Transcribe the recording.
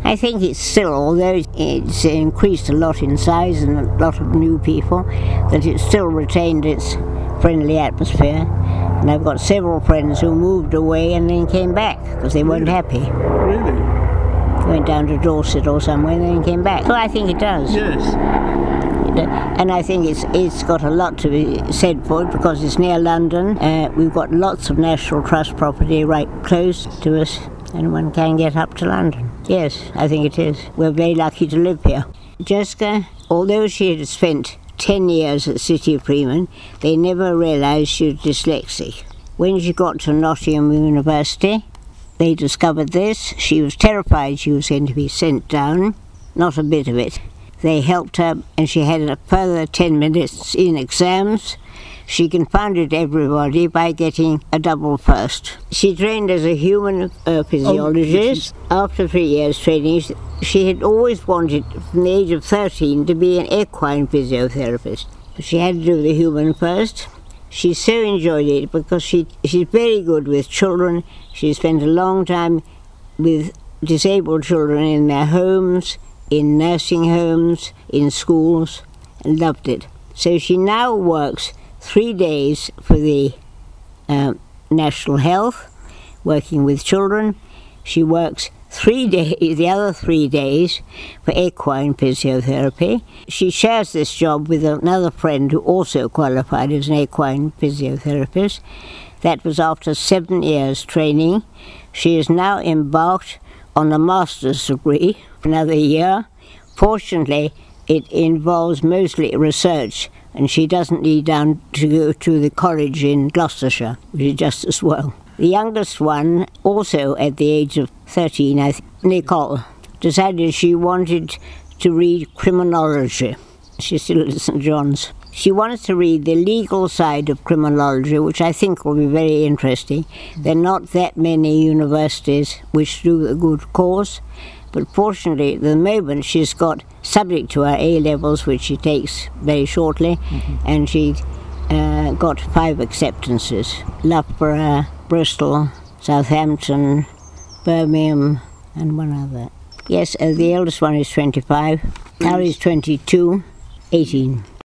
I think it's still, although it's increased a lot in size and a lot of new people, that it's still retained its friendly atmosphere. And I've got several friends who moved away and then came back because they weren't happy. Really? Went down to Dorset or somewhere and then came back. Well, I think it does. Yes. And I think it's got a lot to be said for it because it's near London. We've got lots of National Trust property right close to us, and one can get up to London. Yes, I think it is. We're very lucky to live here. Jessica, although she had spent 10 years at the City of Freeman, they never realised she was dyslexic. When she got to Nottingham University, they discovered this. She was terrified she was going to be sent down. Not a bit of it. They helped her, and she had a further 10 minutes in exams. She confounded everybody by getting a double first. She trained as a human physiologist. After 3 years training, she had always wanted, from the age of 13, to be an equine physiotherapist. She had to do the human first. She so enjoyed it because she's very good with children. She spent a long time with disabled children in their homes, in nursing homes, in schools, and loved it. So she now works 3 days for the National Health, working with children. She works 3 days, the other 3 days, for equine physiotherapy. She shares this job with another friend who also qualified as an equine physiotherapist. That was after 7 years training. She is now embarked on a master's degree for another year. Fortunately, it involves mostly research, and she doesn't need to go to the college in Gloucestershire, which is just as well. The youngest one, also at the age of 13, Nicole, decided she wanted to read criminology. She's still at St John's. She wants to read the legal side of criminology, which I think will be very interesting. There are not that many universities which do a good course, but fortunately at the moment she's got, subject to her A-levels, which she takes very shortly, and she got 5 acceptances. Loughborough, Bristol, Southampton, Birmingham, and one other. Yes, the eldest one is 25, Harry's 22, 18.